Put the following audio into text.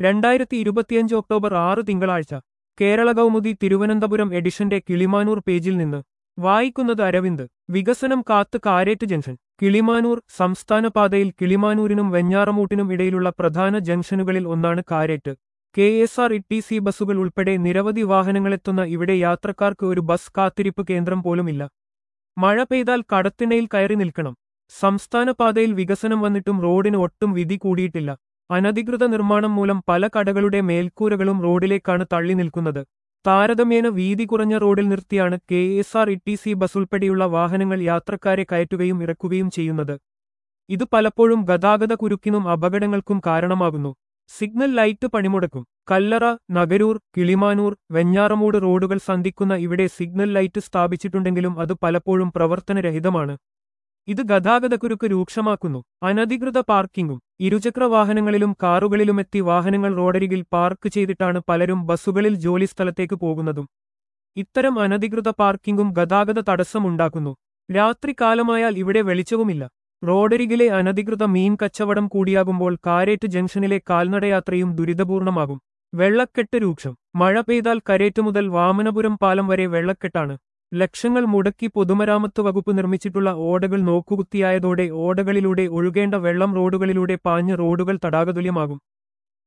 2025 October 6 തിങ്കളാഴ്ച കേരള കൗമുദി തിരുവനന്തപുരം എഡിഷന്റെ കിളിമാനൂർ പേജിൽ നിന്ന് വായിക്കുന്നത് അരവിന്ദ്. വികസനം കാത്ത് കാരേറ്റ് ജംഗ്ഷൻ. കിളിമാനൂർ. സംസ്ഥാന പാതയിൽ കിളിമാനൂരിനും വെഞ്ഞാറമൂട്ടിനും ഇടയിലുള്ള പ്രധാന ജംഗ്ഷനുകളിൽ ഒന്നാണ് കാരേറ്റ്. KSRTC ബസ്സുകൾ ഉൾപ്പെടെ നിരവധി വാഹനങ്ങളെത്തുന്ന ഇവിടെ യാത്രക്കാർക്ക് ഒരു ബസ് കാത്തിരിപ്പ് കേന്ദ്രം പോലുമില്ല. മഴ പെയ്താൽ കടത്തിണ്ണയിൽ കയറി നിൽക്കണം. സംസ്ഥാന പാതയിൽ വികസനം വന്നിട്ടും റോഡിന് ഒട്ടും വീതി കൂടിയിട്ടില്ല. അനധികൃത നിർമ്മാണം മൂലം പല കടകളുടെ മേൽക്കൂരകളും റോഡിലേക്കാണ് തള്ളി നിൽക്കുന്നത്. താരതമ്യേന വീതി കുറഞ്ഞ റോഡിൽ നിർത്തിയാണ് KSRTC ബസ് ഉൾപ്പെടെയുള്ള വാഹനങ്ങൾ യാത്രക്കാരെ കയറ്റുകയും ഇറക്കുകയും ചെയ്യുന്നത്. ഇത് പലപ്പോഴും ഗതാഗത കുരുക്കിനും അപകടങ്ങൾക്കും കാരണമാകുന്നു. സിഗ്നൽ ലൈറ്റ് പണിമുടക്കും. കല്ലറ, നഗരൂർ, കിളിമാനൂർ, വെഞ്ഞാറമൂട് റോഡുകൾ സന്ധിക്കുന്ന ഇവിടെ സിഗ്നൽ ലൈറ്റ് സ്ഥാപിച്ചിട്ടുണ്ടെങ്കിലും അത് പലപ്പോഴും പ്രവർത്തനരഹിതമാണ്. ഇത് ഗതാഗതക്കുരുക്ക് രൂക്ഷമാക്കുന്നു. അനധികൃത പാർക്കിംഗും. ഇരുചക്ര വാഹനങ്ങളിലും കാറുകളിലുമെത്തി വാഹനങ്ങൾ റോഡരികിൽ പാർക്ക് ചെയ്തിട്ടാണ് പലരും ബസ്സുകളിൽ ജോലിസ്ഥലത്തേക്ക് പോകുന്നതും. ഇത്തരം അനധികൃത പാർക്കിംഗും ഗതാഗത തടസ്സമുണ്ടാക്കുന്നു. രാത്രികാലമായാൽ ഇവിടെ വെളിച്ചവുമില്ല. റോഡരികിലെ അനധികൃത മീൻ കച്ചവടം കൂടിയാകുമ്പോൾ കാരേറ്റ് ജംഗ്ഷനിലെ കാൽനടയാത്രയും ദുരിതപൂർണമാകും. വെള്ളക്കെട്ട് രൂക്ഷം. മഴ പെയ്താൽ കരേറ്റ് മുതൽ വാമനപുരം പാലം വരെ വെള്ളക്കെട്ടാണ്. ലക്ഷങ്ങൾ മുടക്കി പൊതുമരാമത്ത് വകുപ്പ് നിർമ്മിച്ചിട്ടുള്ള ഓടകൾ നോക്കുകുത്തിയായതോടെ ഓടകളിലൂടെ ഒഴുകേണ്ട വെള്ളം റോഡുകളിലൂടെ പാഞ്ഞ് റോഡുകൾ തടാകതുല്യമാകും.